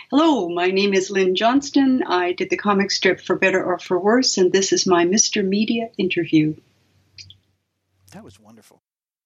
Hello, my name is Lynn Johnston. I did the comic strip For Better or For Worse, and this is my Mr. Media interview. That was wonderful.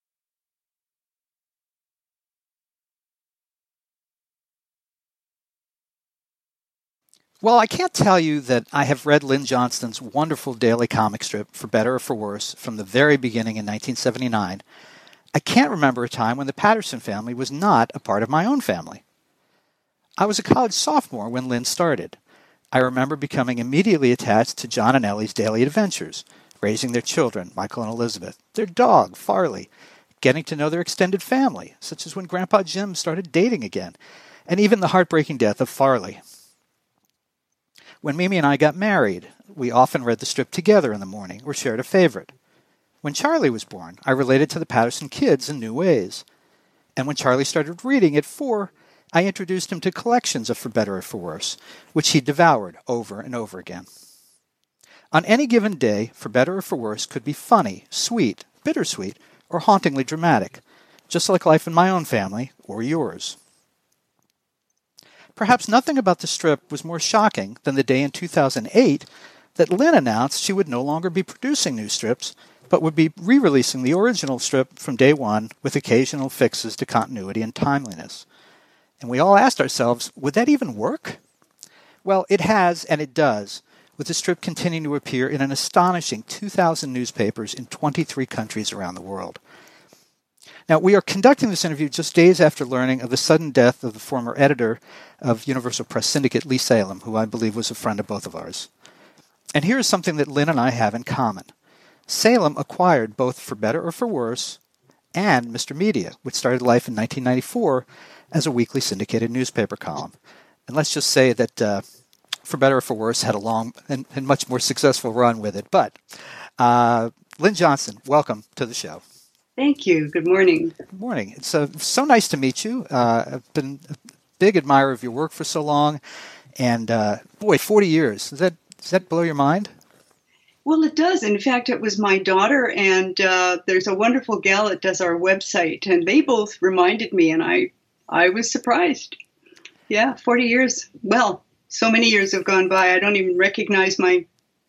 Well, I can't tell you that I have read Lynn Johnston's wonderful daily comic strip, For Better or For Worse, from the very beginning in 1979. I can't remember a time when the Patterson family was not a part of my own family. I was a college sophomore when Lynn started. I remember becoming immediately attached to John and Ellie's daily adventures, raising their children, Michael and Elizabeth, their dog, Farley, getting to know their extended family, such as when Grandpa Jim started dating again, and even the heartbreaking death of Farley. When Mimi and I got married, we often read the strip together in the morning or shared a favorite. When Charlie was born, I related to the Patterson kids in new ways. And when Charlie started reading at 4, I introduced him to collections of For Better or For Worse, which he devoured over and over again. On any given day, For Better or For Worse could be funny, sweet, bittersweet, or hauntingly dramatic, just like life in my own family or yours. Perhaps nothing about the strip was more shocking than the day in 2008 that Lynn announced she would no longer be producing new strips, but would be re-releasing the original strip from day one with occasional fixes to continuity and timeliness. And we all asked ourselves, would that even work? Well, it has, and it does, with the strip continuing to appear in an astonishing 2,000 newspapers in 23 countries around the world. Now, we are conducting this interview just days after learning of the sudden death of the former editor of Universal Press Syndicate, Lee Salem, who I believe was a friend of both of ours. And here is something that Lynn and I have in common. Salem acquired both For Better or For Worse and Mr. Media, which started life in 1994 as a weekly syndicated newspaper column. And let's just say that For Better or For Worse had a long and much more successful run with it. But Lynn Johnston, welcome to the show. Thank you. Good morning. Good morning. It's so nice to meet you. I've been a big admirer of your work for so long. And 40 years. Does that blow your mind? Well, it does. In fact, it was my daughter, and there's a wonderful gal that does our website, and they both reminded me, and I was surprised. Yeah, 40 years. Well, so many years have gone by, I don't even recognize my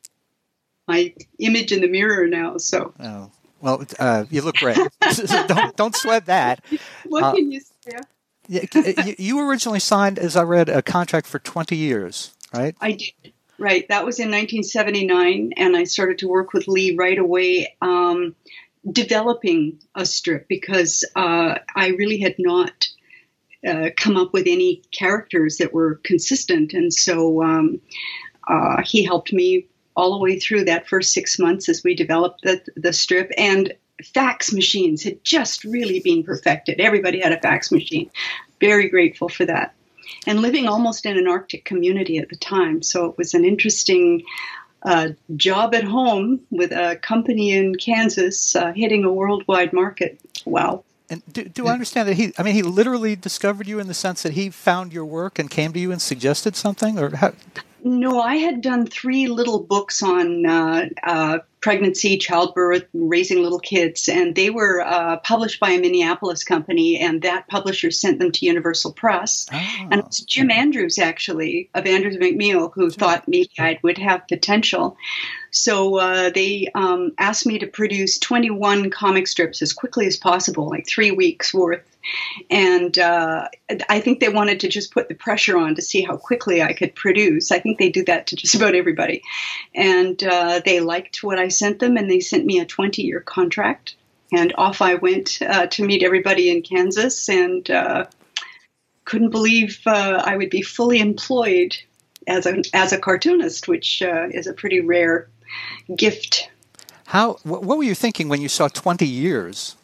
image in the mirror now. So. Oh. Well, you look great. don't sweat that. What can you say? You originally signed, as I read, a contract for 20 years, right? I did. Right. That was in 1979, and I started to work with Lee right away, developing a strip because I really had not come up with any characters that were consistent. And so he helped me all the way through that first 6 months as we developed the strip. And fax machines had just really been perfected. Everybody had a fax machine. Very grateful for that. And living almost in an Arctic community at the time. So it was an interesting job at home with a company in Kansas hitting a worldwide market. Wow. And do I understand that he literally discovered you in the sense that he found your work and came to you and suggested something? Or how? No, I had done 3 little books on pregnancy, childbirth, raising little kids, and they were published by a Minneapolis company, and that publisher sent them to Universal Press. Oh. And it was Jim Andrews, actually, of Andrews McMeel, who thought maybe I would have potential. So they asked me to produce 21 comic strips as quickly as possible, like 3 weeks worth. And I think they wanted to just put the pressure on to see how quickly I could produce. I think they do that to just about everybody. And they liked what I sent them, and they sent me a 20-year contract. And off I went to meet everybody in Kansas, and couldn't believe I would be fully employed as a cartoonist, which is a pretty rare gift. What were you thinking when you saw 20 years?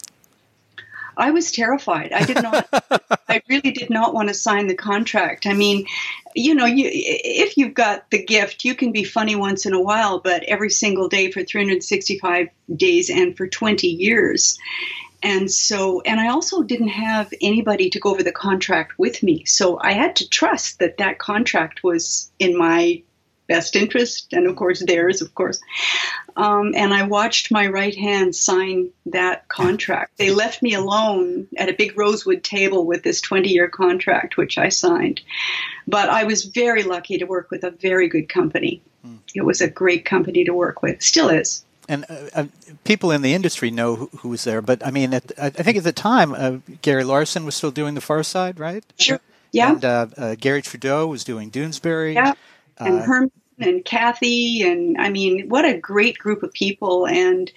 I was terrified. I really did not want to sign the contract. I mean, if you've got the gift, you can be funny once in a while, but every single day for 365 days and for 20 years. And I also didn't have anybody to go over the contract with me. So I had to trust that contract was in my best interest, and of course theirs, of course. And I watched my right hand sign that contract. They left me alone at a big rosewood table with this 20-year contract, which I signed. But I was very lucky to work with a very good company. It was a great company to work with. Still is. And people in the industry know who was there. But, I mean, I think at the time, Gary Larson was still doing The Far Side, right? Sure. Yeah. And Gary Trudeau was doing Doonesbury. Yeah. And Herman and Kathy. And, I mean, what a great group of people. And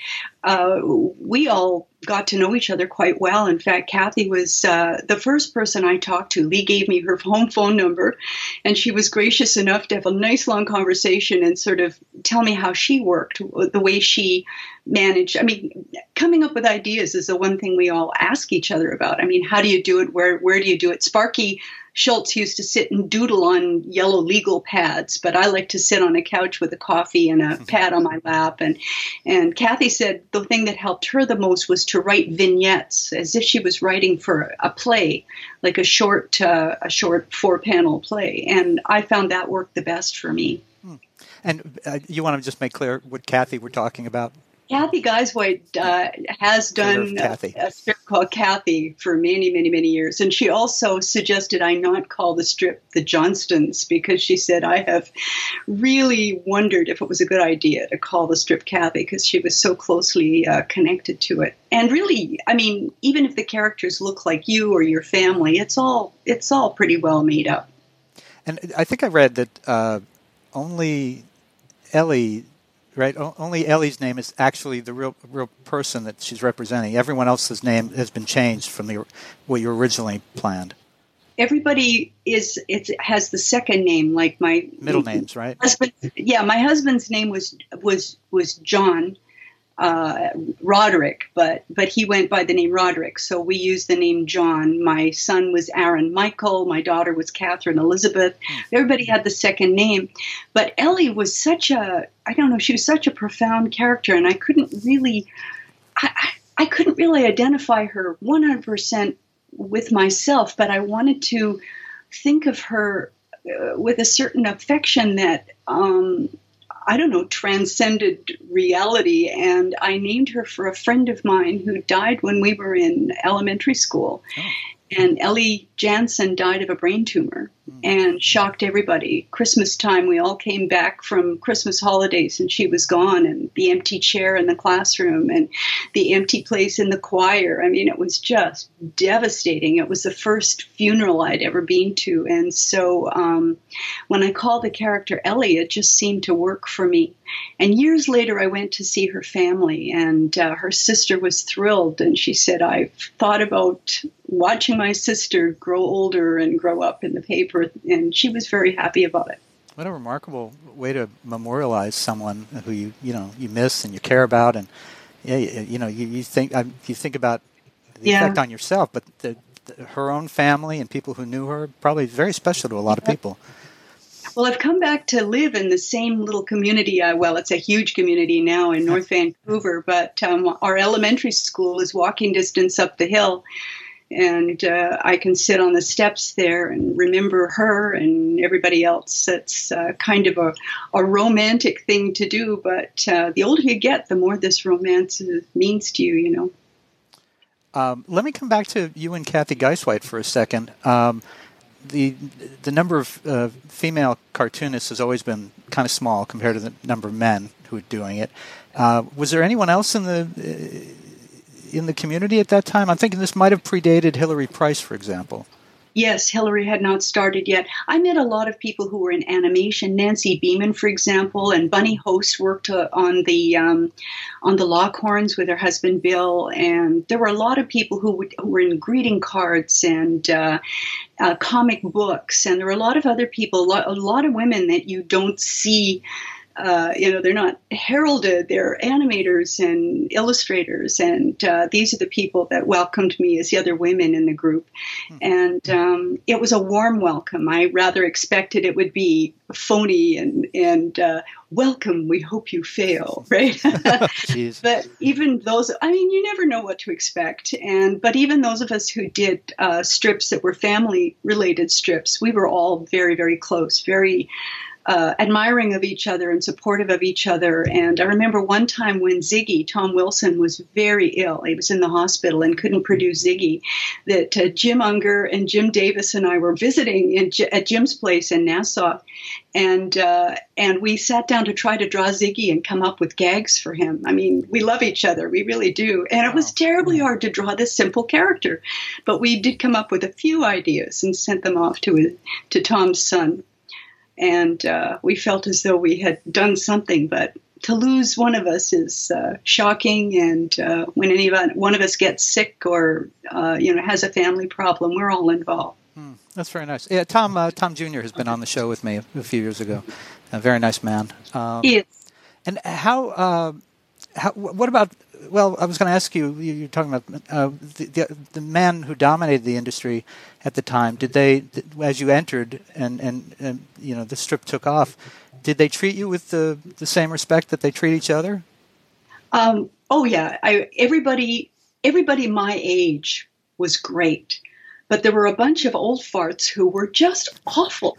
we all got to know each other quite well. In fact, Kathy was the first person I talked to. Lee gave me her home phone number, and she was gracious enough to have a nice long conversation and sort of tell me how she worked, the way she managed. I mean, coming up with ideas is the one thing we all ask each other about. I mean, how do you do it? Where do you do it? Sparky Schultz used to sit and doodle on yellow legal pads, but I like to sit on a couch with a coffee and a pad on my lap. And Kathy said the thing that helped her the most was to write vignettes, as if she was writing for a play, like a short 4-panel play. And I found that worked the best for me. And you want to just make clear what Kathy we're talking about? Kathy Guisewite has done a strip called Kathy for many, many, many years. And she also suggested I not call the strip The Johnstons, because she said, I have really wondered if it was a good idea to call the strip Kathy, because she was so closely connected to it. And really, I mean, even if the characters look like you or your family, it's all pretty well made up. And I think I read that only Ellie... Right. Only Ellie's name is actually the real person that she's representing. Everyone else's name has been changed from what you originally planned. Everybody has the second name, like my middle names, right? Husband, yeah, my husband's name was John Roderick, but he went by the name Roderick, so we used the name John. My son was Aaron Michael. My daughter was Catherine Elizabeth. Everybody had the second name, but Ellie was she was such a profound character, and I couldn't really identify her 100% with myself, but I wanted to think of her with a certain affection that transcended reality. And I named her for a friend of mine who died when we were in elementary school. Oh. And Ellie Jansen died of a brain tumor and shocked everybody. Christmas time, we all came back from Christmas holidays and she was gone, and the empty chair in the classroom and the empty place in the choir. I mean, it was just devastating. It was the first funeral I'd ever been to. And so when I called the character Ellie, it just seemed to work for me. And years later, I went to see her family, and her sister was thrilled. And she said, I've thought about watching my sister grow older and grow up in the paper. And she was very happy about it. What a remarkable way to memorialize someone who you miss and you care about. And you think about the effect on yourself, but her own family and people who knew her, probably very special to a lot of people. Well, I've come back to live in the same little community. It's a huge community now in North Vancouver, but our elementary school is walking distance up the hill, and I can sit on the steps there and remember her and everybody else. It's kind of a romantic thing to do, but the older you get, the more this romance means to you, Let me come back to you and Kathy Guisewite for a second. The number of female cartoonists has always been kind of small compared to the number of men who are doing it. Was there anyone else in the community at that time? I'm thinking this might have predated Hilary Price, for example. Yes, Hilary had not started yet. I met a lot of people who were in animation. Nancy Beeman, for example, and Bunny Host worked on the Lockhorns with her husband Bill. And there were a lot of people who were in greeting cards and comic books. And there were a lot of other people, a lot of women that you don't see. They're not heralded. They're animators and illustrators, and these are the people that welcomed me as the other women in the group. And it was a warm welcome. I rather expected it would be phony and welcome, we hope you fail, right? But even those, you never know what to expect. But even those of us who did strips that were family-related strips, we were all very, very close, very admiring of each other and supportive of each other. And I remember one time when Ziggy, Tom Wilson, was very ill. He was in the hospital and couldn't produce Ziggy, that Jim Unger and Jim Davis and I were visiting at Jim's place in Nassau. And we sat down to try to draw Ziggy and come up with gags for him. I mean, we love each other. We really do. And it was terribly hard to draw this simple character. But we did come up with a few ideas and sent them off to Tom's son. And we felt as though we had done something, but to lose one of us is shocking. And when one of us gets sick or has a family problem, we're all involved. That's very nice. Yeah, Tom Jr. has been on the show with me a few years ago. A very nice man. He is. And what about? Well, I was going to ask you. You're talking about the man who dominated the industry at the time. Did they, as you entered and the strip took off, did they treat you with the same respect that they treat each other? Oh yeah. Everybody my age was great. But there were a bunch of old farts who were just awful.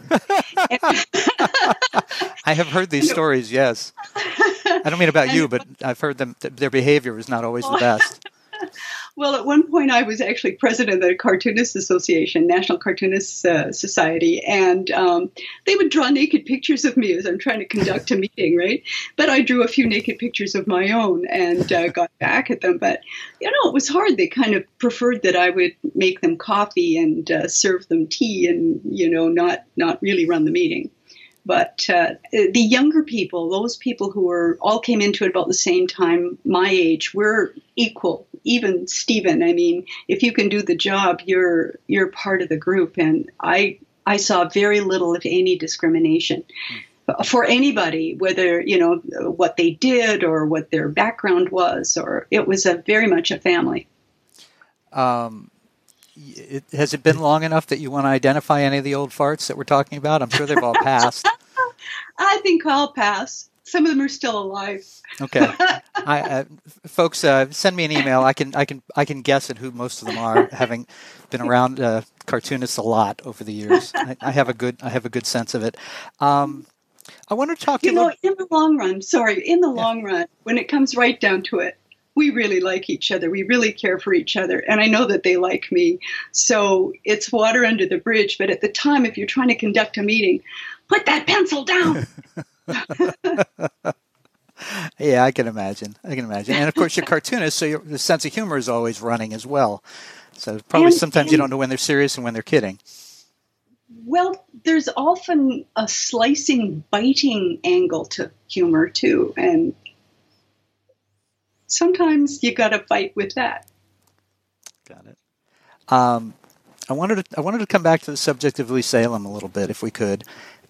I have heard these stories, yes. I don't mean about you, but I've heard them. Their behavior is not always the best. Well, at one point I was actually president of the Cartoonists Association, National Cartoonists Society, and they would draw naked pictures of me as I'm trying to conduct a meeting, right? But I drew a few naked pictures of my own and got back at them. But, it was hard. They kind of preferred that I would make them coffee and serve them tea and, not really run the meeting. But the younger people, those people who all came into it about the same time, my age, we're equal. Even Stephen, I mean, if you can do the job, you're part of the group. And I saw very little, if any, discrimination for anybody, whether, what they did or what their background was, or it was very much a family. Has it been long enough that you want to identify any of the old farts that we're talking about? I'm sure they've all passed. I think I'll pass. Some of them are still alive. Okay, folks, send me an email. I can guess at who most of them are, having been around cartoonists a lot over the years. I have a good sense of it. I want to talk to you. In the long run, when it comes right down to it, we really like each other. We really care for each other. And I know that they like me. So it's water under the bridge. But at the time, if you're trying to conduct a meeting, put that pencil down. Yeah, I can imagine. And of course, you're cartoonists, so the sense of humor is always running as well. So probably sometimes you don't know when they're serious and when they're kidding. Well, there's often a slicing, biting angle to humor, too. And sometimes you got to fight with that. Got it. I wanted to come back to the subject of Lee Salem a little bit, if we could.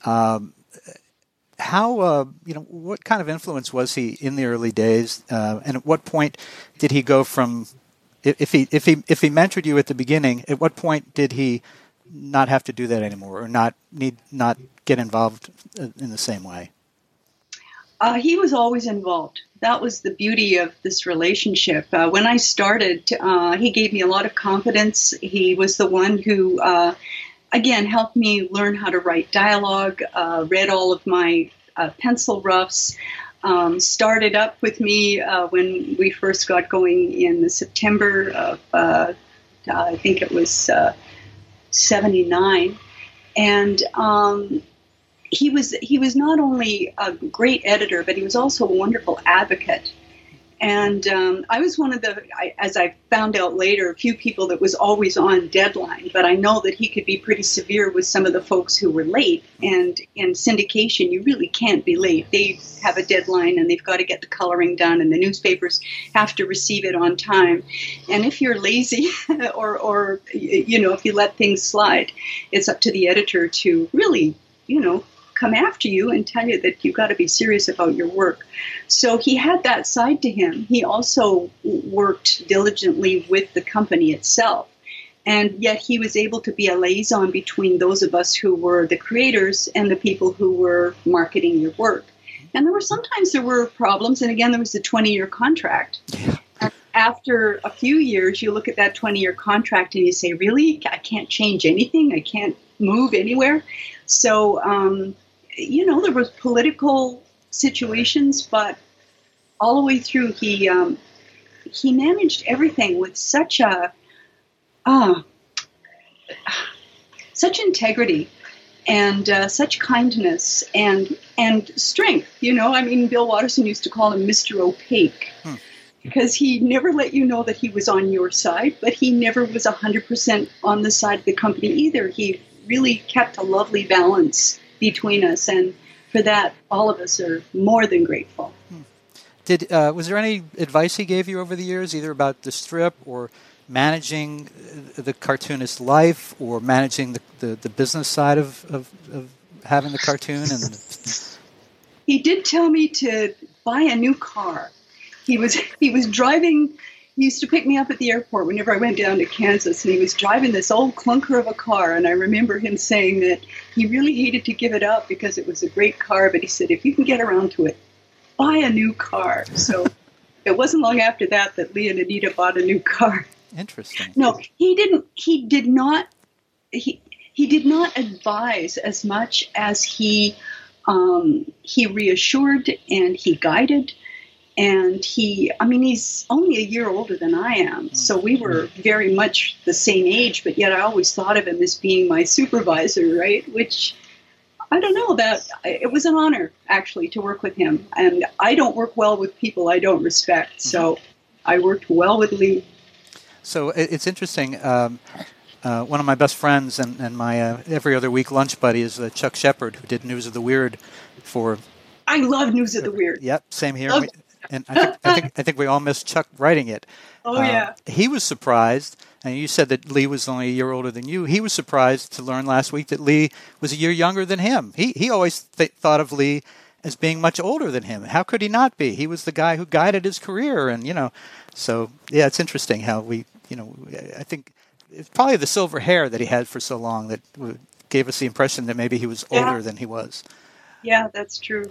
What kind of influence was he in the early days, and at what point did he go from? If he mentored you at the beginning, at what point did he not have to do that anymore, or not get involved in the same way? He was always involved. That was the beauty of this relationship. When I started, he gave me a lot of confidence. He was the one who, again, helped me learn how to write dialogue, read all of my pencil roughs, started up with me when we first got going in the September of, I think it was 79. And he was not only a great editor, but he was also a wonderful advocate. And I was one of as I found out later, a few people that was always on deadline. But I know that he could be pretty severe with some of the folks who were late. And in syndication, you really can't be late. They have a deadline, and they've got to get the coloring done, and the newspapers have to receive it on time. And if you're lazy or if you let things slide, it's up to the editor to really, come after you and tell you that you've got to be serious about your work. So he had that side to him. He also worked diligently with the company itself. And yet he was able to be a liaison between those of us who were the creators and the people who were marketing your work. And sometimes there were problems. And again, there was the 20-year contract. Yeah. After a few years, you look at that 20-year contract and you say, really? I can't change anything? I can't move anywhere? So there was political situations, but all the way through, he managed everything with such integrity and such kindness and strength. Bill Watterson used to call him Mr. Opaque. Because he never let you know that he was on your side, but he never was 100% on the side of the company either. He really kept a lovely balance between us, and for that, all of us are more than grateful. Was there any advice he gave you over the years, either about the strip or managing the cartoonist life or managing the business side of having the cartoon? He did tell me to buy a new car. He was driving. He used to pick me up at the airport whenever I went down to Kansas, and he was driving this old clunker of a car. And I remember him saying that he really hated to give it up because it was a great car, but he said, if you can get around to it, buy a new car. So it wasn't long after that Lee and Anita bought a new car. Interesting. No, he didn't. He did not advise as much as he reassured and he guided. And he's only a year older than I am, so we were very much the same age, but yet I always thought of him as being my supervisor, right? Which, I don't know, that it was an honor, actually, to work with him. And I don't work well with people I don't respect, so I worked well with Lee. So it's interesting. One of my best friends and my every other week lunch buddy is Chuck Shepard, who did News of the Weird for... I love News of the Weird. Yep, same here. And I think we all miss Chuck writing it. Oh, yeah. He was surprised, and you said that Lee was only a year older than you. He was surprised to learn last week that Lee was a year younger than him. He always thought of Lee as being much older than him. How could he not be? He was the guy who guided his career, and so yeah, it's interesting how I think it's probably the silver hair that he had for so long that gave us the impression that maybe he was older than he was. Yeah, that's true.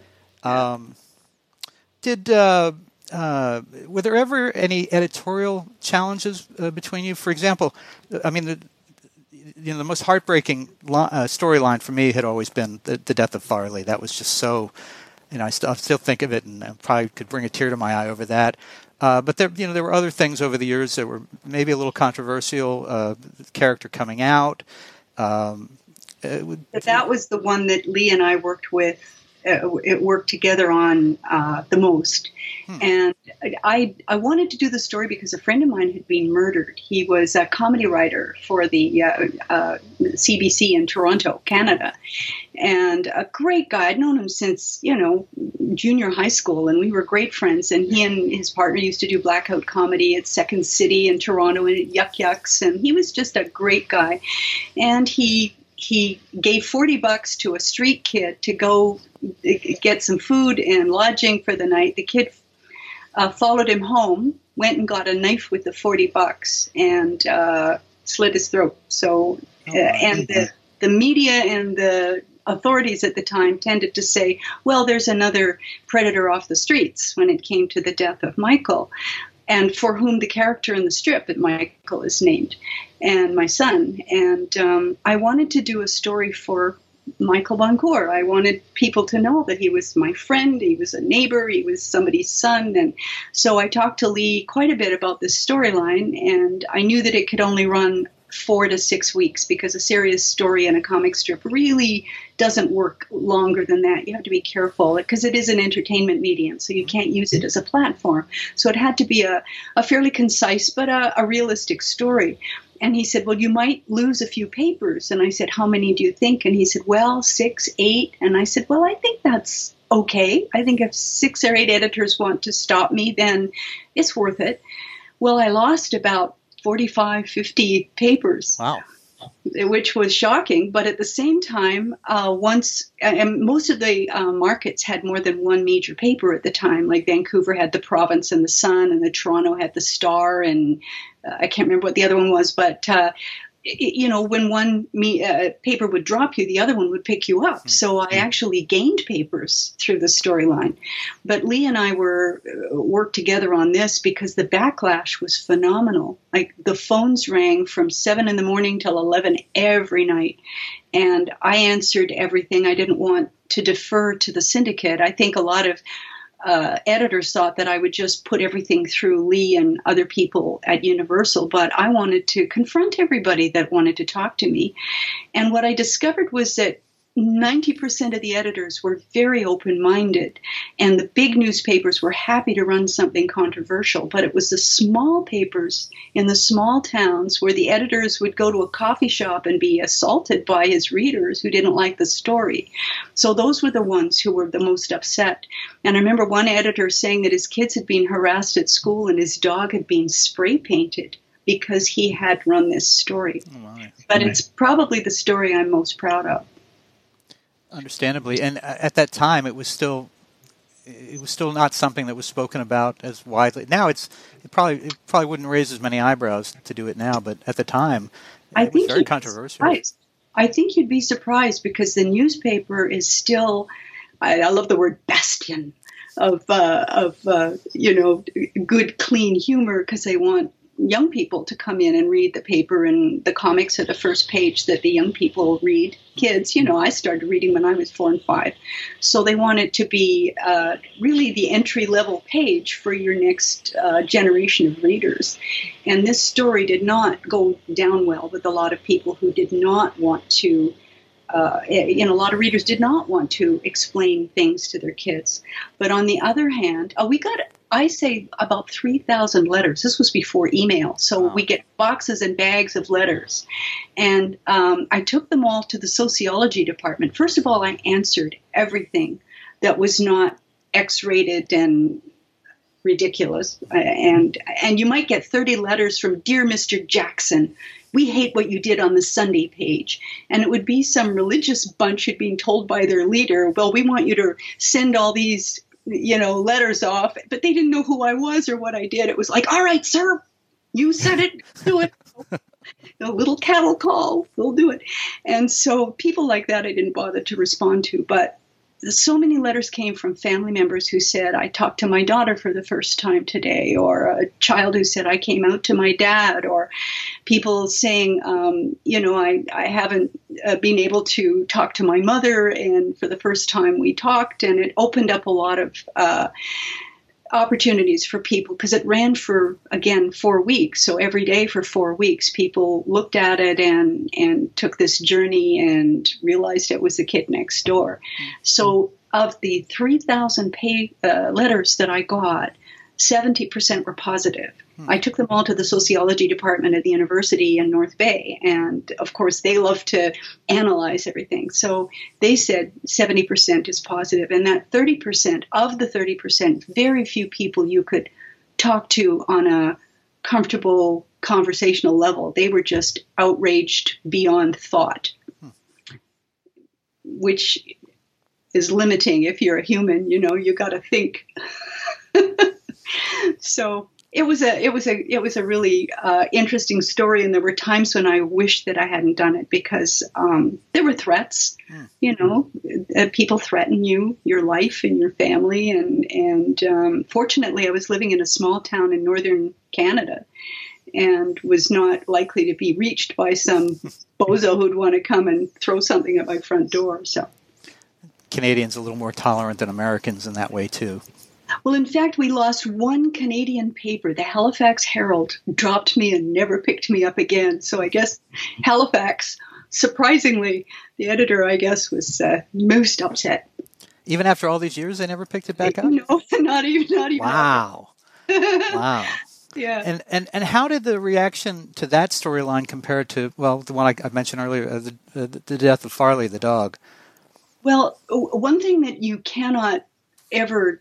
Were there ever any editorial challenges between you? For example, the most heartbreaking storyline for me had always been the death of Farley. That was just so, I still think of it, and I probably could bring a tear to my eye over that. But there were other things over the years that were maybe a little controversial. The character coming out. That was the one that Lee and I worked together on the most. And I wanted to do the story because a friend of mine had been murdered. He was a comedy writer for the CBC in Toronto, Canada, and a great guy. I'd known him since junior high school, and we were great friends. And he and his partner used to do blackout comedy at Second City in Toronto and at Yuck Yucks, and he was just a great guy. And he gave $40 to a street kid to go get some food and lodging for the night. The kid followed him home, went and got a knife with the $40 and slit his throat. So, and the media and the authorities at the time tended to say, well, there's another predator off the streets when it came to the death of Michael, and for whom the character in the strip that Michael is named, and my son. And I wanted to do a story for Michael Boncour. I wanted people to know that he was my friend, he was a neighbor, he was somebody's son. And so I talked to Lee quite a bit about this storyline, and I knew that it could only run 4 to 6 weeks because a serious story in a comic strip really doesn't work longer than that. You have to be careful because it is an entertainment medium, so you can't use it as a platform. So it had to be a fairly concise but a realistic story. And he said, well, you might lose a few papers. And I said, how many do you think? And he said, well, 6, 8. And I said, well, I think that's okay. I think if 6 or 8 editors want to stop me, then it's worth it. Well, I lost about 45, 50 papers. Wow. Which was shocking. But at the same time, most of the markets had more than one major paper at the time. Like Vancouver had the Province and the Sun, and the Toronto had the Star, and I can't remember what the other one was. But when one paper would drop you, the other one would pick you up. So I actually gained papers through the storyline. But Lee and I worked together on this because the backlash was phenomenal. Like, the phones rang from 7 in the morning till 11 every night. And I answered everything. I didn't want to defer to the syndicate. I think a lot of editors thought that I would just put everything through Lee and other people at Universal, but I wanted to confront everybody that wanted to talk to me. And what I discovered was that 90% of the editors were very open-minded, and the big newspapers were happy to run something controversial, but it was the small papers in the small towns where the editors would go to a coffee shop and be assaulted by his readers who didn't like the story. So those were the ones who were the most upset. And I remember one editor saying that his kids had been harassed at school and his dog had been spray painted because he had run this story. Oh, my. But it's probably the story I'm most proud of. Understandably, and at that time, it was still not something that was spoken about as widely. Now, it probably wouldn't raise as many eyebrows to do it now, but at the time, it was very controversial. I think you'd be surprised because the newspaper is still. I love the word bastion of good, clean humor because they want young people to come in and read the paper, and the comics are the first page that the young people read. Kids, I started reading when I was 4 and 5. So they want it to be really the entry-level page for your next generation of readers. And this story did not go down well with a lot of people who did not want to a lot of readers did not want to explain things to their kids. But on the other hand, we got, I say, about 3,000 letters. This was before email. So we get boxes and bags of letters. And I took them all to the sociology department. First of all, I answered everything that was not X-rated and ridiculous. And you might get 30 letters from Dear Mr. Jackson. We hate what you did on the Sunday page. And it would be some religious bunch who'd been told by their leader, well, we want you to send all these, letters off. But they didn't know who I was or what I did. It was like, all right, sir, you said it, do it. A little cattle call, we'll do it. And so people like that I didn't bother to respond to. But so many letters came from family members who said, I talked to my daughter for the first time today, or a child who said, I came out to my dad, or people saying, I haven't been able to talk to my mother, and for the first time we talked, and it opened up a lot of opportunities for people because it ran for, again, 4 weeks. So every day for 4 weeks, people looked at it and took this journey and realized it was the kid next door. So of the 3,000 letters that I got, 70% were positive. I took them all to the sociology department at the university in North Bay. And of course, they love to analyze everything. So they said 70% is positive. And that 30%, of the 30%, very few people you could talk to on a comfortable conversational level. They were just outraged beyond thought, which is limiting. If you're a human, you got to think. So it was a really interesting story, and there were times when I wished that I hadn't done it because there were threats. People threaten you, your life, and your family, and fortunately, I was living in a small town in northern Canada, and was not likely to be reached by some bozo who'd want to come and throw something at my front door. So Canadians are a little more tolerant than Americans in that way too. Well, in fact, we lost one Canadian paper. The Halifax Herald dropped me and never picked me up again. So I guess Halifax, surprisingly, the editor, I guess, was most upset. Even after all these years, they never picked it back up? No, not even. Wow. Wow. Yeah. And how did the reaction to that storyline compare to, the one I mentioned earlier, the death of Farley, the dog? Well, one thing that you cannot ever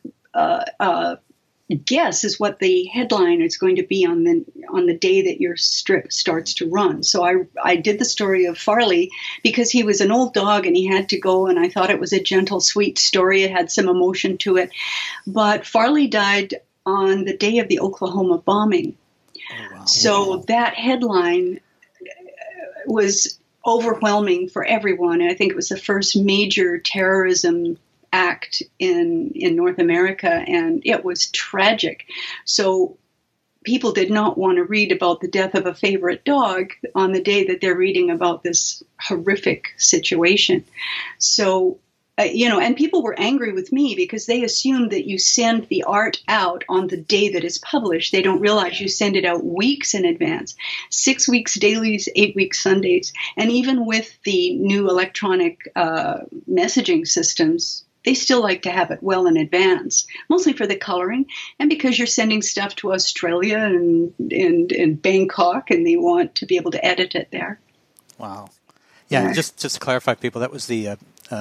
guess is what the headline is going to be on the day that your strip starts to run. So I did the story of Farley because he was an old dog and he had to go, and I thought it was a gentle, sweet story. It had some emotion to it. But Farley died on the day of the Oklahoma bombing. Oh, wow. So that headline was overwhelming for everyone. And I think it was the first major terrorism act in North America, and it was tragic. So people did not want to read about the death of a favorite dog on the day that they're reading about this horrific situation. So, and people were angry with me because they assumed that you send the art out on the day that it's published. They don't realize you send it out weeks in advance, 6 weeks dailies, 8 weeks Sundays. And even with the new electronic messaging systems, they still like to have it well in advance, mostly for the coloring and because you're sending stuff to Australia and Bangkok, and they want to be able to edit it there. Wow. Yeah, just to clarify, people, that was the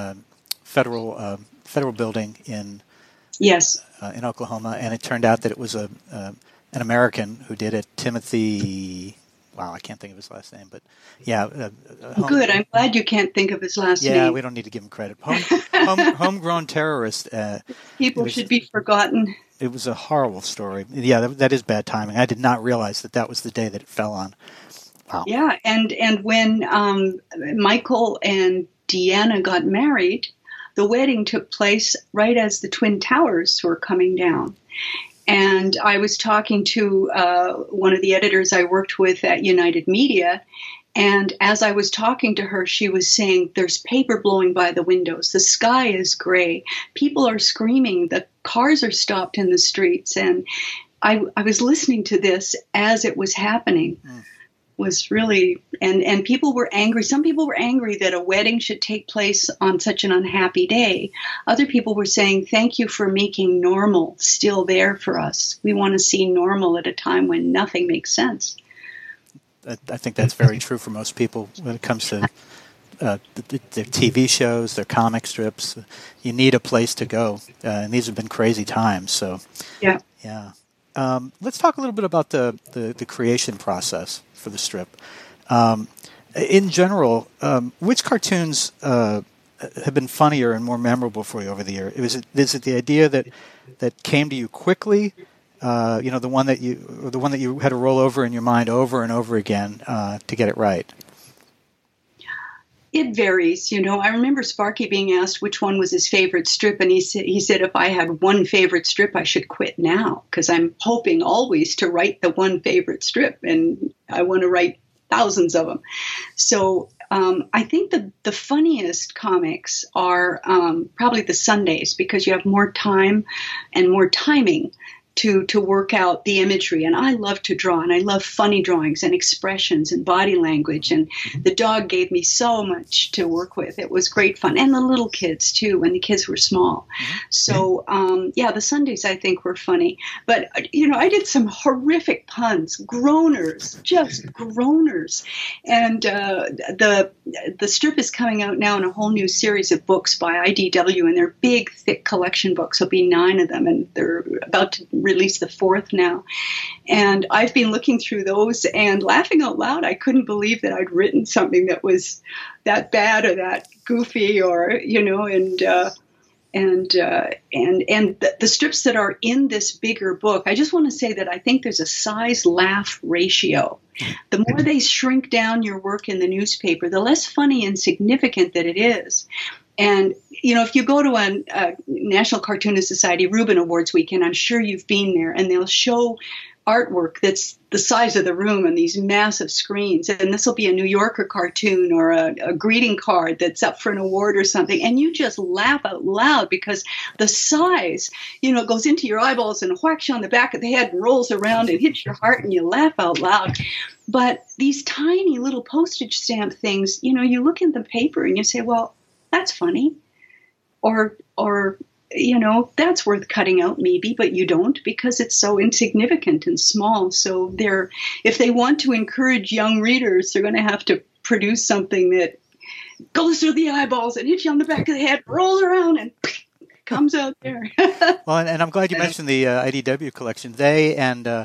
federal building in Oklahoma, and it turned out that it was an American who did it, Timothy. Wow, I can't think of his last name, but yeah. Good. I'm glad you can't think of his last name. Yeah, we don't need to give him credit. Homegrown terrorist. People should be forgotten. It was a horrible story. Yeah, that is bad timing. I did not realize that was the day that it fell on. Wow. Yeah, and when Michael and Deanna got married, the wedding took place right as the Twin Towers were coming down. And I was talking to one of the editors I worked with at United Media, and as I was talking to her, she was saying, there's paper blowing by the windows, the sky is gray, people are screaming, the cars are stopped in the streets. And I was listening to this as it was happening. Was really, and people were angry. Some people were angry that a wedding should take place on such an unhappy day. Other people were saying, thank you for making normal still there for us. We want to see normal at a time when nothing makes sense. I think that's very true for most people when it comes to their TV shows, their comic strips. You need a place to go, and these have been crazy times. So, yeah. Let's talk a little bit about the creation process for the strip. In general, which cartoons have been funnier and more memorable for you over the year? Is it the idea that came to you quickly? The one that you had to roll over in your mind over and over again to get it right? It varies. I remember Sparky being asked which one was his favorite strip, and he said if I had one favorite strip, I should quit now because I'm hoping always to write the one favorite strip, and I want to write thousands of them. So I think the funniest comics are probably the Sundays because you have more time and more timing to work out the imagery. And I love to draw, and I love funny drawings and expressions and body language. And the dog gave me so much to work with. It was great fun. And the little kids, too, when the kids were small. So, the Sundays, I think, were funny. But, I did some horrific puns, groaners, just groaners. And the strip is coming out now in a whole new series of books by IDW, and they're big, thick collection books. There'll be 9 of them, and they're about to release the 4th now. And I've been looking through those and laughing out loud. I couldn't believe that I'd written something that was that bad or that goofy or, and the strips that are in this bigger book, I just want to say that I think there's a size-laugh ratio. The more they shrink down your work in the newspaper, the less funny and significant that it is. And, if you go to a National Cartoonist Society Reuben Awards weekend, I'm sure you've been there, and they'll show artwork that's the size of the room on these massive screens. And this will be a New Yorker cartoon or a greeting card that's up for an award or something. And you just laugh out loud because the size, goes into your eyeballs and whacks you on the back of the head and rolls around and hits your heart and you laugh out loud. But these tiny little postage stamp things, you look in the paper and you say, well, that's funny. Or that's worth cutting out maybe, but you don't because it's so insignificant and small. So if they want to encourage young readers, they're going to have to produce something that goes through the eyeballs and hits you on the back of the head, rolls around and comes out there. Well, and I'm glad you mentioned the IDW collection. They and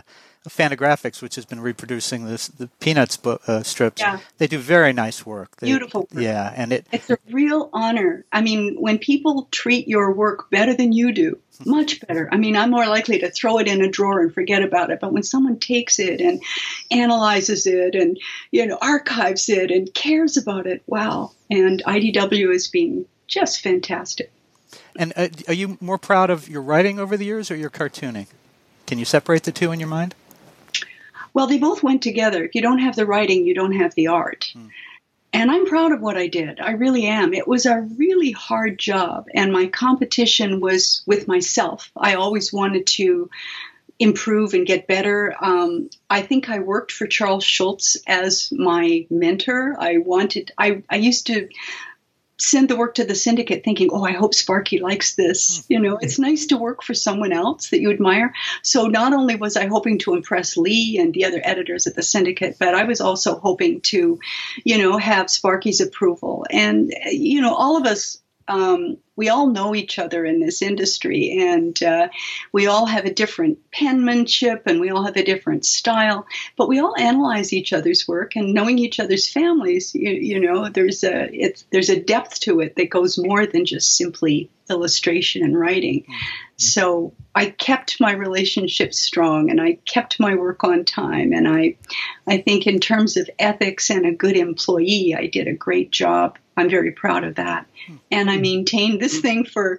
Fantagraphics, which has been reproducing the Peanuts strips. Yeah. They do very nice work. Beautiful work. Yeah, and it's a real honor. I mean, when people treat your work better than you do, much better. I mean, I'm more likely to throw it in a drawer and forget about it. But when someone takes it and analyzes it and, archives it and cares about it, wow. And IDW is being just fantastic. And are you more proud of your writing over the years or your cartooning? Can you separate the two in your mind? Well, they both went together. If you don't have the writing, you don't have the art. And I'm proud of what I did. I really am. It was a really hard job, and my competition was with myself. I always wanted to improve and get better. I think I worked for Charles Schulz as my mentor. I used to send the work to the syndicate thinking, I hope Sparky likes this. It's nice to work for someone else that you admire. So not only was I hoping to impress Lee and the other editors at the syndicate, but I was also hoping to, have Sparky's approval. And, all of us, we all know each other in this industry, and we all have a different penmanship, and we all have a different style, but we all analyze each other's work, and knowing each other's families, there's a depth to it that goes more than just simply illustration and writing. So I kept my relationship strong, and I kept my work on time, and I think in terms of ethics and a good employee, I did a great job. I'm very proud of that. And I maintained this thing for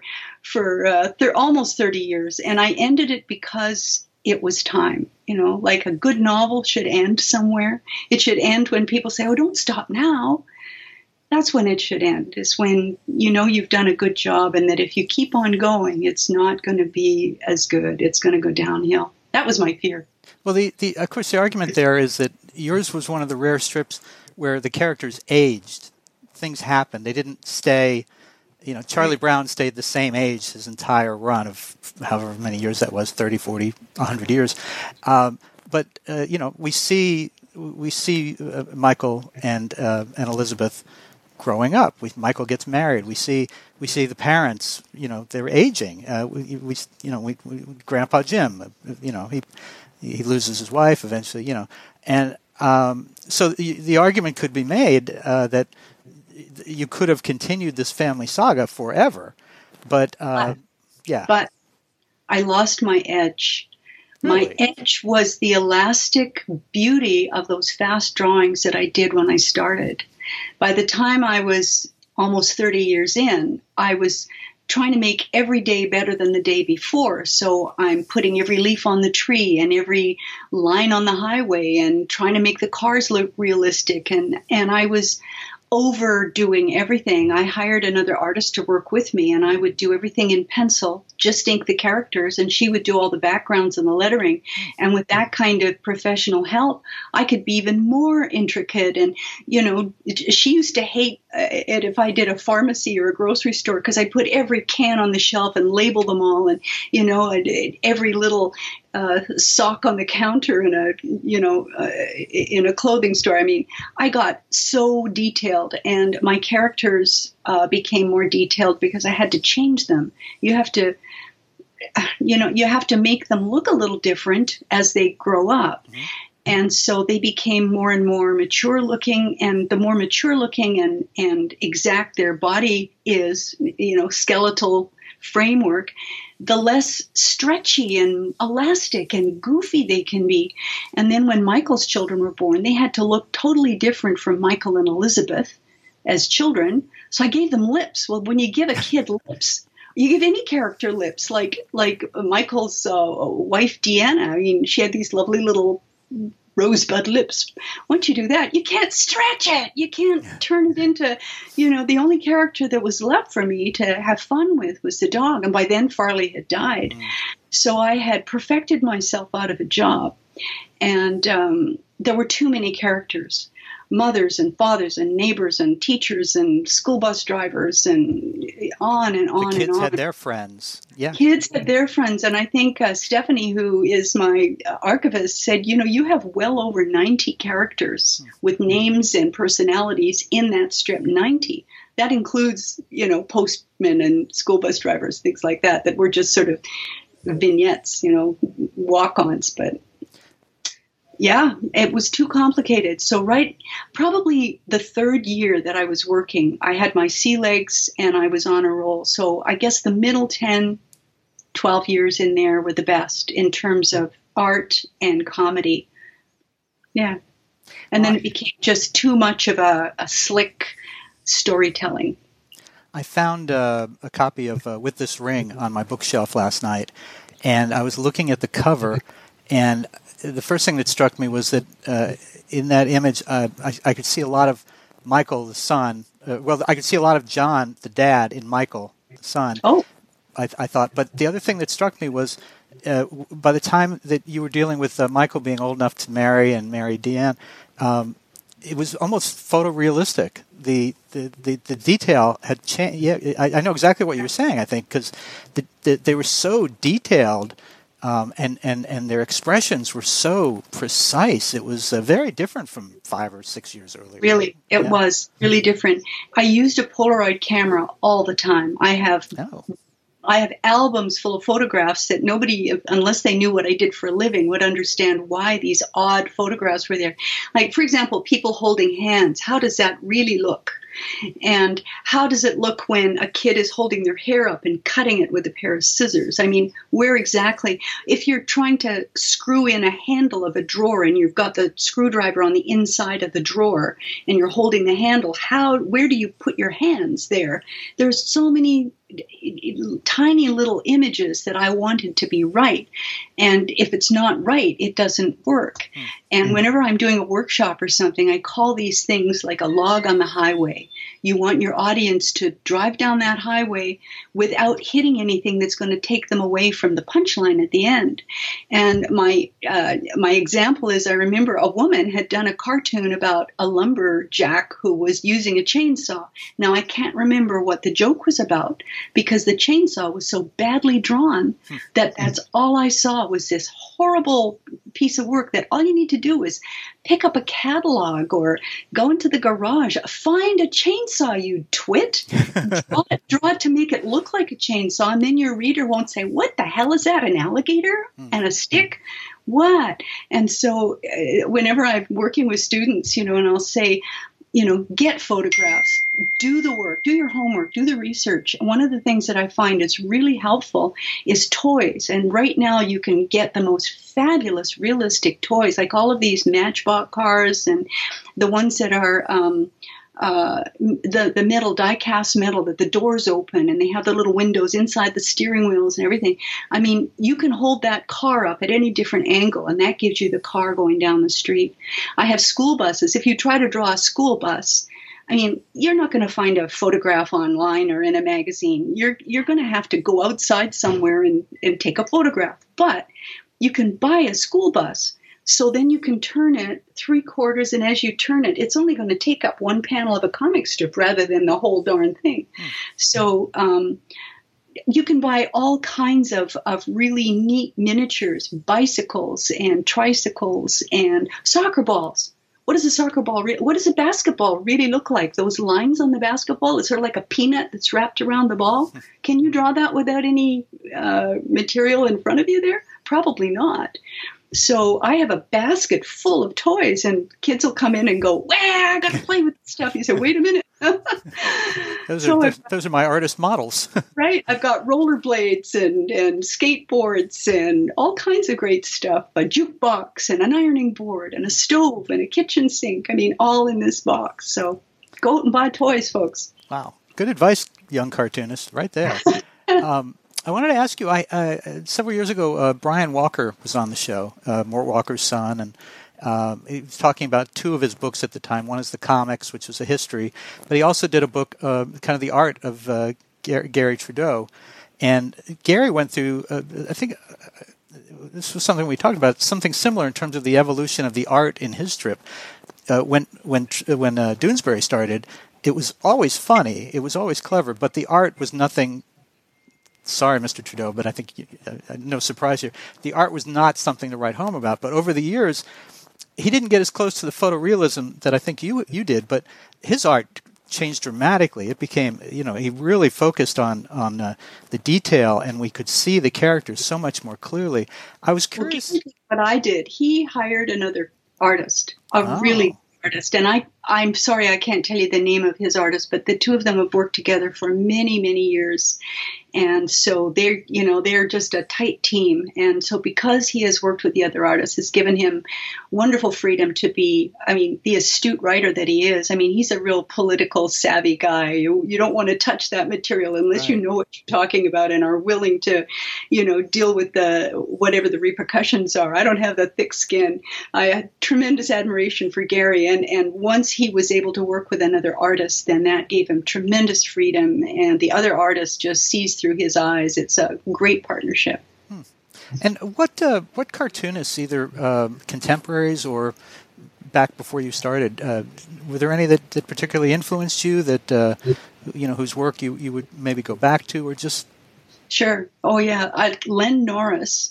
almost 30 years. And I ended it because it was time. Like a good novel should end somewhere. It should end when people say, don't stop now. That's when it should end, is when you've done a good job, and that if you keep on going, it's not going to be as good. It's going to go downhill. That was my fear. Well, of course, the argument there is that yours was one of the rare strips where the characters aged. Things happened. They didn't stay, Charlie Brown stayed the same age his entire run of however many years that was, 30, 40, 100 years. But we see Michael and Elizabeth growing up. Michael gets married. We see the parents, they're aging. Grandpa Jim, he loses his wife eventually, and so the argument could be made that you could have continued this family saga forever, but yeah. But I lost my edge. Really? My edge was the elastic beauty of those fast drawings that I did when I started. By the time I was almost 30 years in, I was trying to make every day better than the day before. So I'm putting every leaf on the tree and every line on the highway and trying to make the cars look realistic. And I was overdoing everything. I hired another artist to work with me, and I would do everything in pencil, just ink the characters, and she would do all the backgrounds and the lettering. And with that kind of professional help, I could be even more intricate. And, she used to hate it if I did a pharmacy or a grocery store, because I put every can on the shelf and label them all, and, every little sock on the counter in a clothing store. I mean, I got so detailed, and my characters became more detailed because I had to change them. You have to make them look a little different as they grow up. Mm-hmm. And so they became more and more mature looking, and the more mature looking and exact their body is, skeletal framework, the less stretchy and elastic and goofy they can be. And then when Michael's children were born, they had to look totally different from Michael and Elizabeth as children. So I gave them lips. Well, when you give a kid lips, you give any character lips, like Michael's wife, Deanna. I mean, she had these lovely little rosebud lips. Once you do that, you can't stretch it. You can't turn it into, the only character that was left for me to have fun with was the dog. And by then Farley had died. So I had perfected myself out of a job. And there were too many characters. Mothers and fathers and neighbors and teachers and school bus drivers and on and on and on. The kids had their friends. Yeah. Kids had their friends. And I think Stephanie, who is my archivist, said, you have well over 90 characters with names and personalities in that strip. 90. That includes, postmen and school bus drivers, things like that were just sort of vignettes, walk-ons. But Yeah, it was too complicated. So probably the third year that I was working, I had my sea legs and I was on a roll. So I guess the middle 10, 12 years in there were the best in terms of art and comedy. Yeah. And then it became just too much of a slick storytelling. I found a copy of With This Ring on my bookshelf last night, and I was looking at the cover, and the first thing that struck me was that in that image, I could see a lot of Michael, the son. I could see a lot of John, the dad, in Michael, the son. Oh. I thought. But the other thing that struck me was by the time that you were dealing with Michael being old enough to marry and marry Deanne, it was almost photorealistic. The detail had changed. Yeah, I know exactly what you were saying, I think, because they were so detailed. And their expressions were so precise. It was very different from 5 or 6 years earlier. Really, it was really different. I used a Polaroid camera all the time. I have albums full of photographs that nobody, unless they knew what I did for a living, would understand why these odd photographs were there. Like, for example, people holding hands. How does that really look? And how does it look when a kid is holding their hair up and cutting it with a pair of scissors? I mean, where exactly? If you're trying to screw in a handle of a drawer and you've got the screwdriver on the inside of the drawer and you're holding the handle, where do you put your hands there? There's so many tiny little images that I wanted to be right. And if it's not right, it doesn't work. And whenever I'm doing a workshop or something, I call these things like a log on the highway. You want your audience to drive down that highway without hitting anything that's going to take them away from the punchline at the end. And my example is, I remember a woman had done a cartoon about a lumberjack who was using a chainsaw. Now, I can't remember what the joke was about because the chainsaw was so badly drawn that's all I saw was this horrible piece of work that all you need to do is pick up a catalog or go into the garage, find a chainsaw, you twit, draw it to make it look like a chainsaw, and then your reader won't say, what the hell is that, an alligator and a stick? What? And so whenever I'm working with students, and I'll say, get photographs, do the work, do your homework, do the research. One of the things that I find is really helpful is toys. And right now you can get the most fabulous, realistic toys, like all of these Matchbox cars and the ones that are the metal, die-cast metal, that the doors open and they have the little windows inside the steering wheels and everything. I mean, you can hold that car up at any different angle, and that gives you the car going down the street. I have school buses. If you try to draw a school bus, I mean, you're not going to find a photograph online or in a magazine. You're going to have to go outside somewhere and take a photograph. But you can buy a school bus. So then you can turn it 3/4, and as you turn it, it's only going to take up one panel of a comic strip rather than the whole darn thing. So you can buy all kinds of really neat miniatures, bicycles and tricycles and soccer balls. What does a soccer ball, what does a basketball really look like? Those lines on the basketball, it's sort of like a peanut that's wrapped around the ball. Can you draw that without any material in front of you there? Probably not. So I have a basket full of toys, and kids will come in and go, "Wow, I got to play with this stuff." You say, "Wait a minute." Those are my artist models. Right. I've got rollerblades and skateboards and all kinds of great stuff. A jukebox and an ironing board and a stove and a kitchen sink. I mean, all in this box. So go out and buy toys, folks. Wow. Good advice, young cartoonist, right there. I wanted to ask you, several years ago, Brian Walker was on the show, Mort Walker's son, and he was talking about two of his books at the time. One is the comics, which was a history, but he also did a book, kind of the art of Gary Trudeau. And Gary went through, I think this was something we talked about, something similar in terms of the evolution of the art in his strip. When Doonesbury started, it was always funny, it was always clever, but the art was nothing. Sorry, Mr. Trudeau, but I think no surprise here. The art was not something to write home about. But over the years, he didn't get as close to the photorealism that I think you did. But his art changed dramatically. It became, he really focused on the detail, and we could see the characters so much more clearly. I was curious. Well, what I did, he hired another artist, really artist, and I'm sorry I can't tell you the name of his artist, but the two of them have worked together for many, many years. And so they're just a tight team. And so because he has worked with the other artists, has given him wonderful freedom to be, the astute writer that he is. He's a real political savvy guy. You don't want to touch that material unless you know what you're talking about and are willing to, deal with whatever the repercussions are. I don't have that thick skin. I had tremendous admiration for Gary. And once he was able to work with another artist, then that gave him tremendous freedom. And the other artist just sees through his eyes. It's a great partnership. And what cartoonists, either contemporaries or back before you started, were there any that particularly influenced you, that whose work you would maybe go back to, or just? Sure. Oh yeah, Len Norris.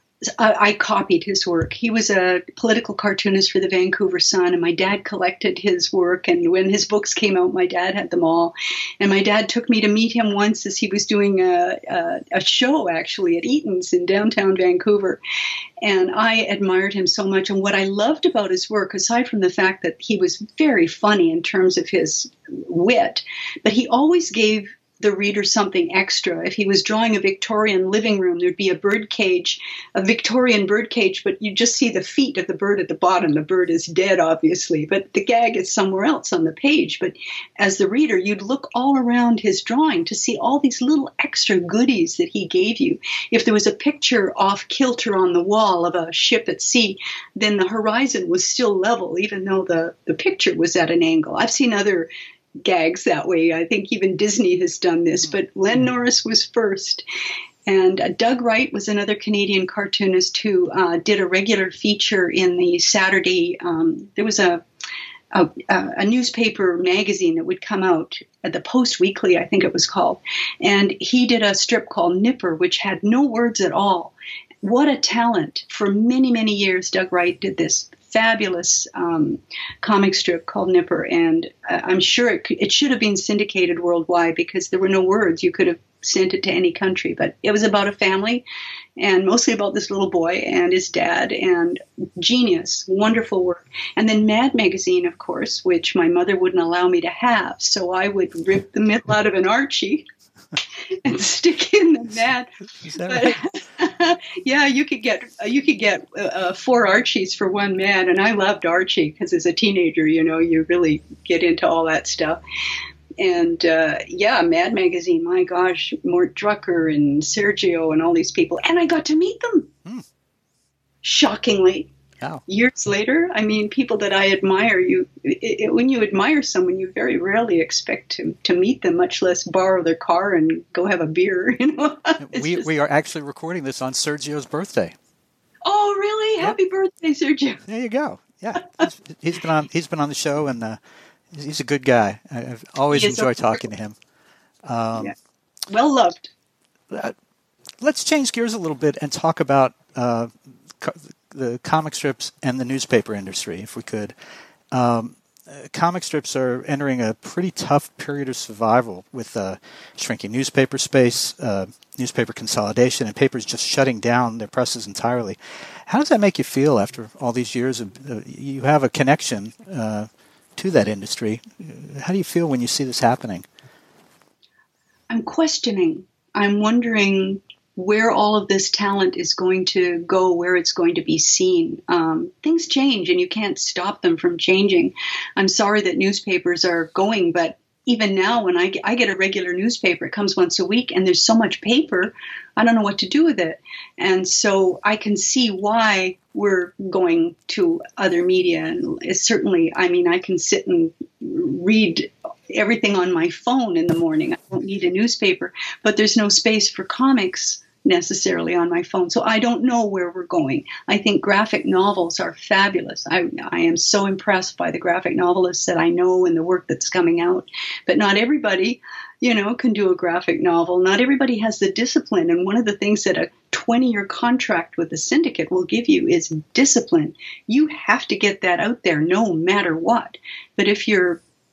I copied his work. He was a political cartoonist for the Vancouver Sun, and my dad collected his work. And when his books came out, my dad had them all. And my dad took me to meet him once as he was doing a show, actually, at Eaton's in downtown Vancouver. And I admired him so much. And what I loved about his work, aside from the fact that he was very funny in terms of his wit, but he always gave the reader something extra. If he was drawing a Victorian living room, there'd be a Victorian bird cage, but you just see the feet of the bird at the bottom. The bird is dead, obviously, but the gag is somewhere else on the page. But as the reader, you'd look all around his drawing to see all these little extra goodies that he gave you. If there was a picture off kilter on the wall of a ship at sea, then the horizon was still level, even though the picture was at an angle. I've seen other gags that way. I think even Disney has done this, but Len Norris was first. And Doug Wright was another Canadian cartoonist who did a regular feature in the Saturday. There was a newspaper magazine that would come out, the Post Weekly, I think it was called. And he did a strip called Nipper, which had no words at all. What a talent. For many, many years, Doug Wright did this fabulous comic strip called Nipper, and I'm sure it should have been syndicated worldwide because there were no words. You could have sent it to any country, but it was about a family and mostly about this little boy and his dad, and genius, wonderful work. And then Mad Magazine, of course, which my mother wouldn't allow me to have, so I would rip the middle out of an Archie and stick in the Mad. Is that right? Yeah, you could get 4 Archies for one Mad, and I loved Archie because as a teenager, you really get into all that stuff. And Mad Magazine, my gosh, Mort Drucker and Sergio and all these people, and I got to meet them. Shockingly. Wow. Years later, people that I admire, when you admire someone, you very rarely expect to meet them, much less borrow their car and go have a beer. We are actually recording this on Sergio's birthday. Oh, really? Yep. Happy birthday, Sergio! There you go. Yeah, he's been on the show, and he's a good guy. I've always enjoyed talking to him. Well loved. Let's change gears a little bit and talk about the comic strips and the newspaper industry, if we could. Comic strips are entering a pretty tough period of survival with shrinking newspaper space, newspaper consolidation, and papers just shutting down their presses entirely. How does that make you feel after all these years? You have a connection to that industry. How do you feel when you see this happening? I'm questioning. I'm wondering where all of this talent is going to go, where it's going to be seen. Things change and you can't stop them from changing. I'm sorry that newspapers are going, but even now when I get a regular newspaper, it comes once a week, and there's so much paper, I don't know what to do with it. And so I can see why we're going to other media. And it's certainly, I can sit and read everything on my phone in the morning. I don't need a newspaper, but there's no space for comics necessarily on my phone. So I don't know where we're going. I think graphic novels are fabulous. I am so impressed by the graphic novelists that I know and the work that's coming out. But not everybody, can do a graphic novel. Not everybody has the discipline. And one of the things that a 20-year contract with the syndicate will give you is discipline. You have to get that out there no matter what. But if you're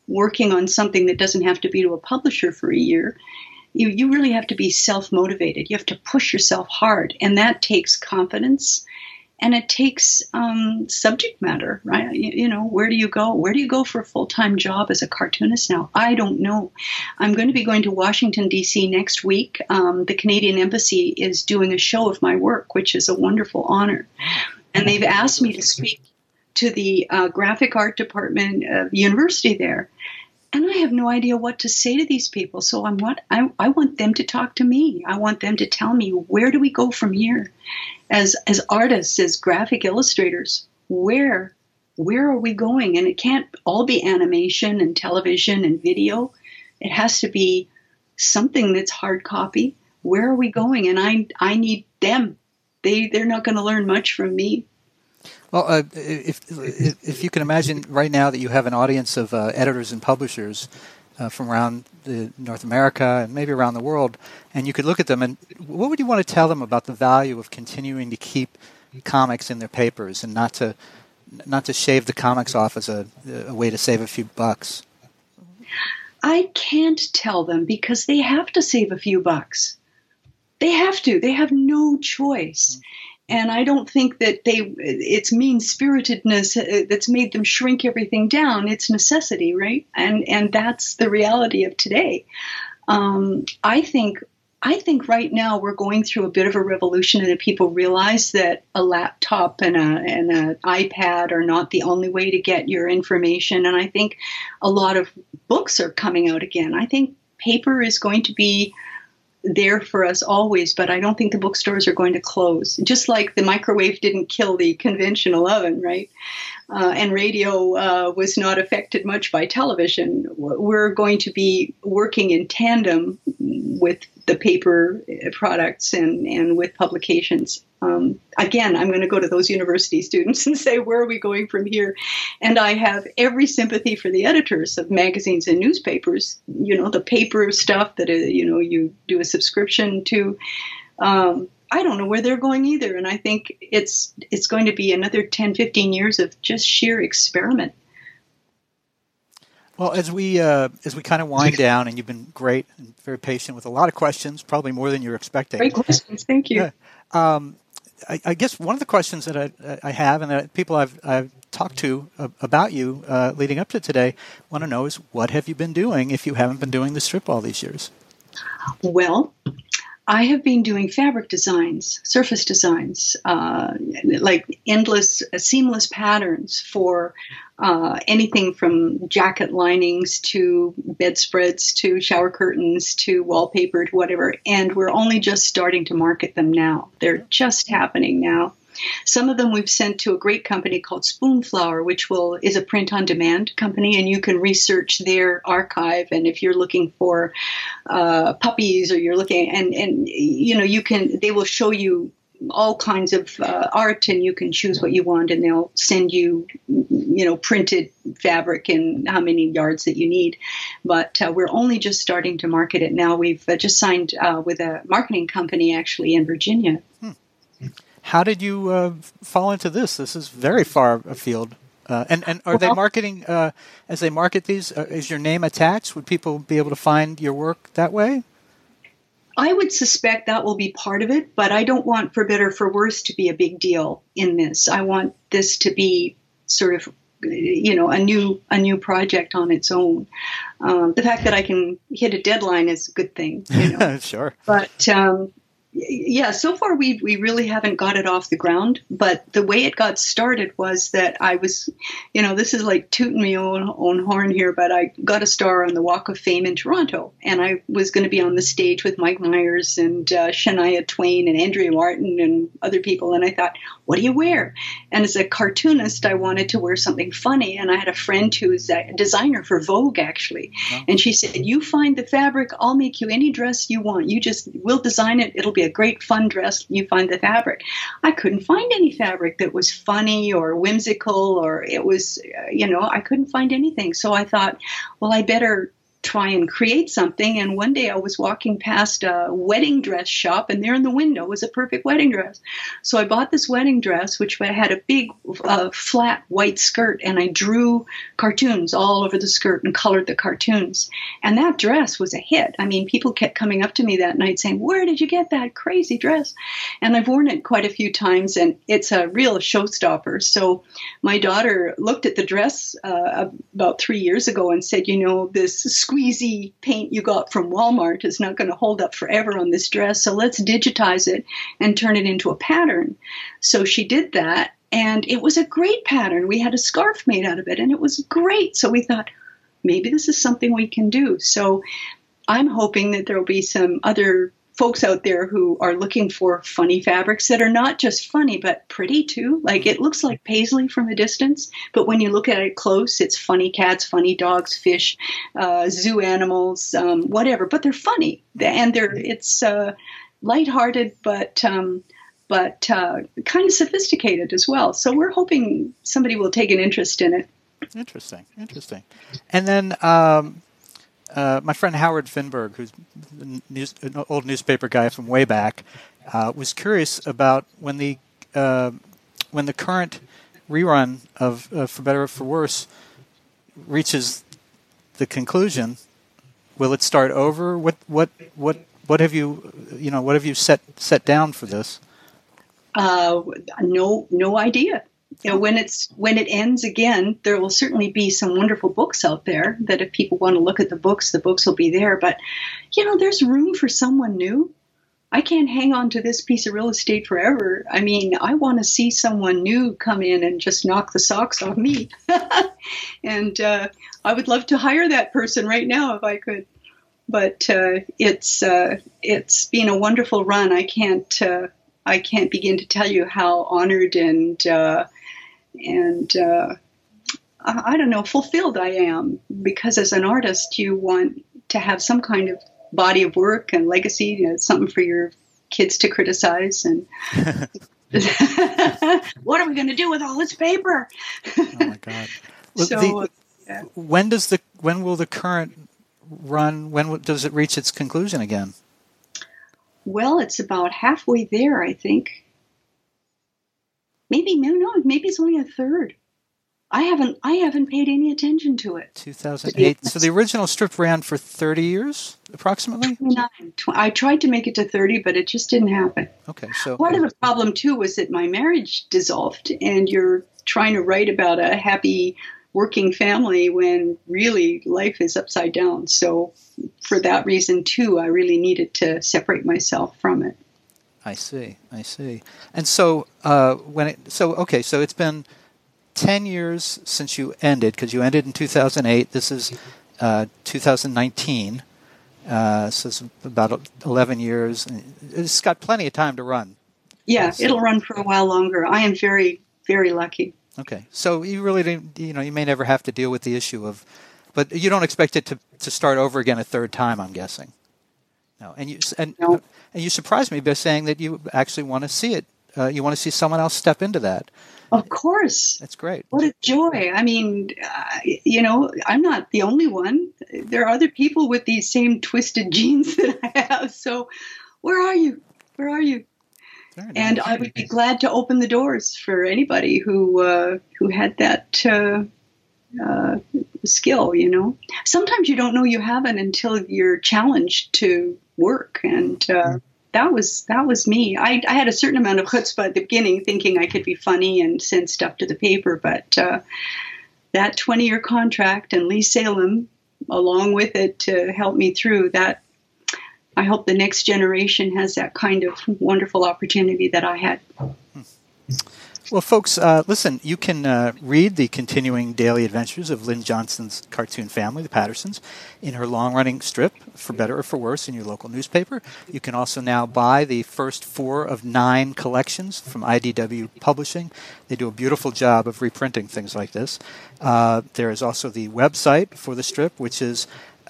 working on something that doesn't have to be to a publisher for a year, you really have to be self-motivated. You have to push yourself hard, and that takes confidence, and it takes subject matter, right? Where do you go? Where do you go for a full-time job as a cartoonist now? I don't know. I'm going to be going to Washington, D.C. next week. The Canadian Embassy is doing a show of my work, which is a wonderful honor. And they've asked me to speak to the graphic art department of the university there. And I have no idea what to say to these people. So I want them to talk to me. I want them to tell me, where do we go from here? As artists, as graphic illustrators, where are we going? And it can't all be animation and television and video. It has to be something that's hard copy. Where are we going? And I need them. They're not going to learn much from me. Well, if you can imagine right now that you have an audience of editors and publishers from around North America and maybe around the world, and you could look at them, and what would you want to tell them about the value of continuing to keep comics in their papers and not to shave the comics off as a way to save a few bucks? I can't tell them because they have to save a few bucks. They have to. They have no choice. And I don't think that it's mean-spiritedness that's made them shrink everything down. It's necessity, right? And that's the reality of today. I think right now we're going through a bit of a revolution, and that people realize that a laptop and an iPad are not the only way to get your information. And I think a lot of books are coming out again. I think paper is going to be there for us always, but I don't think the bookstores are going to close. Just like the microwave didn't kill the conventional oven, right? And radio was not affected much by television. We're going to be working in tandem with the paper products and with publications. Again, I'm going to go to those university students and say, where are we going from here? And I have every sympathy for the editors of magazines and newspapers, the paper stuff that, you do a subscription to. I don't know where they're going either. And I think it's going to be another 10, 15 years of just sheer experiment. Well, as we kind of wind down, and you've been great and very patient with a lot of questions, probably more than you're expecting. Great questions. Thank you. Yeah. I guess one of the questions that I have, and that people I've talked to about you leading up to today want to know is, what have you been doing if you haven't been doing the strip all these years? Well, I have been doing fabric designs, surface designs, like endless, seamless patterns for anything from jacket linings to bedspreads to shower curtains to wallpaper to whatever. And we're only just starting to market them now. They're just happening now. Some of them we've sent to a great company called Spoonflower, which is a print-on-demand company, and you can research their archive. And if you're looking for puppies, or you're looking, and they will show you all kinds of art, and you can choose what you want, and they'll send you, printed fabric and how many yards that you need. But we're only just starting to market it now. We've just signed with a marketing company actually in Virginia. How did you fall into this? This is very far afield. And are they marketing, as they market these, is your name attached? Would people be able to find your work that way? I would suspect that will be part of it, but I don't want For Better For Worse to be a big deal in this. I want this to be sort of, a new project on its own. The fact that I can hit a deadline is a good thing. Sure. But yeah, so far we really haven't got it off the ground, but the way it got started was that I was, this is like tooting my own horn here, but I got a star on the Walk of Fame in Toronto, and I was going to be on the stage with Mike Myers and Shania Twain and Andrea Martin and other people, and I thought, what do you wear? And as a cartoonist, I wanted to wear something funny, and I had a friend who's a designer for Vogue, actually, and she said, you find the fabric, I'll make you any dress you want. We'll design it, it'll be a great fun dress, you find the fabric. I couldn't find any fabric that was funny or whimsical, or it was, I couldn't find anything. So I thought, well, I better try and create something. And one day I was walking past a wedding dress shop, and there in the window was a perfect wedding dress. So I bought this wedding dress, which had a big flat white skirt, and I drew cartoons all over the skirt and colored the cartoons. And that dress was a hit. I mean, people kept coming up to me that night saying, "Where did you get that crazy dress?" And I've worn it quite a few times, and it's a real showstopper. So my daughter looked at the dress about 3 years ago and said, "This squeezy paint you got from Walmart is not going to hold up forever on this dress, so let's digitize it and turn it into a pattern." So she did that, and it was a great pattern. We had a scarf made out of it, and it was great. So we thought, maybe this is something we can do. So I'm hoping that there will be some other folks out there who are looking for funny fabrics that are not just funny, but pretty too. Like, it looks like paisley from a distance, but when you look at it close, it's funny cats, funny dogs, fish, zoo animals, whatever, but they're funny. And it's lighthearted, but kind of sophisticated as well. So we're hoping somebody will take an interest in it. Interesting. And then, my friend Howard Finberg, who's an old newspaper guy from way back, was curious about when the current rerun of For Better or For Worse reaches the conclusion. Will it start over? What have you set down for this? No idea. When it ends again, there will certainly be some wonderful books out there that if people want to look at the books will be there. But, there's room for someone new. I can't hang on to this piece of real estate forever. I mean, I want to see someone new come in and just knock the socks off me. And I would love to hire that person right now if I could. But it's been a wonderful run. I can't begin to tell you how honored and I don't know, fulfilled I am, because as an artist, you want to have some kind of body of work and legacy, something for your kids to criticize. And what are we going to do with all this paper? Oh my God! Well, when will the current run? When does it reach its conclusion again? Well, it's about halfway there, I think. Maybe it's only a third. I haven't paid any attention to it. 2008. So the original strip ran for 30 years, approximately? 29. I tried to make it to 30, but it just didn't happen. Okay, so part of the problem too was that my marriage dissolved, and you're trying to write about a happy working family when really life is upside down. So for that reason too, I really needed to separate myself from it. I see. And so so it's been 10 years since you ended, because you ended in 2008. This is 2019. So it's about 11 years. It's got plenty of time to run. Yeah, it'll run for a while longer. I am very, very lucky. Okay. So you really didn't, you may never have to deal with the issue of, but you don't expect it to start over again a third time, I'm guessing. No. And you surprised me by saying that you actually want to see it. You want to see someone else step into that. Of course. That's great. What a joy. I mean, I'm not the only one. There are other people with these same twisted genes that I have. So where are you? Nice. And I would be glad to open the doors for anybody who had that skill, Sometimes you don't know you have it until you're challenged to work. And that was me. I had a certain amount of chutzpah at the beginning, thinking I could be funny and send stuff to the paper. But that 20-year contract and Lee Salem, along with it, to help me through that, I hope the next generation has that kind of wonderful opportunity that I had. Well, folks, listen, you can read the continuing daily adventures of Lynn Johnston's cartoon family, the Pattersons, in her long-running strip, For Better or For Worse, in your local newspaper. You can also now buy the first 4 of 9 collections from IDW Publishing. They do a beautiful job of reprinting things like this. There is also the website for the strip, which is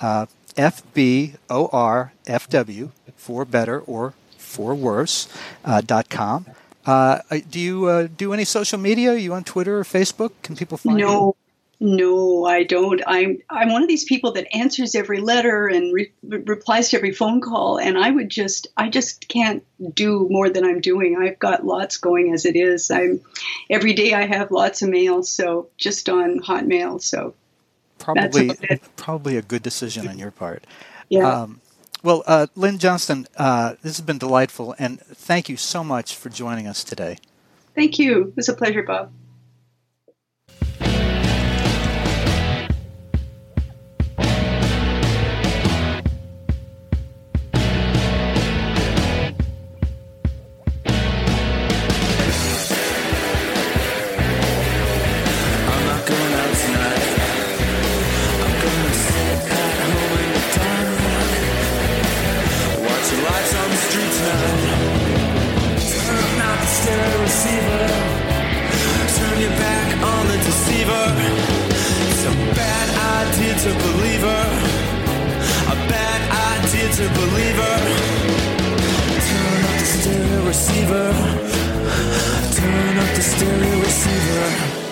FBORFW, For Better or For Worse.com. Do you do any social media? Are you on Twitter or Facebook? Can people find you? No, I don't. I'm one of these people that answers every letter and replies to every phone call, and I just can't do more than I'm doing. I've got lots going as it is. Every day I have lots of mail, so just on Hotmail. So probably a good decision on your part. Yeah. Well, Lynn Johnston, this has been delightful, and thank you so much for joining us today. Thank you. It was a pleasure, Bob. Turn up the stereo receiver.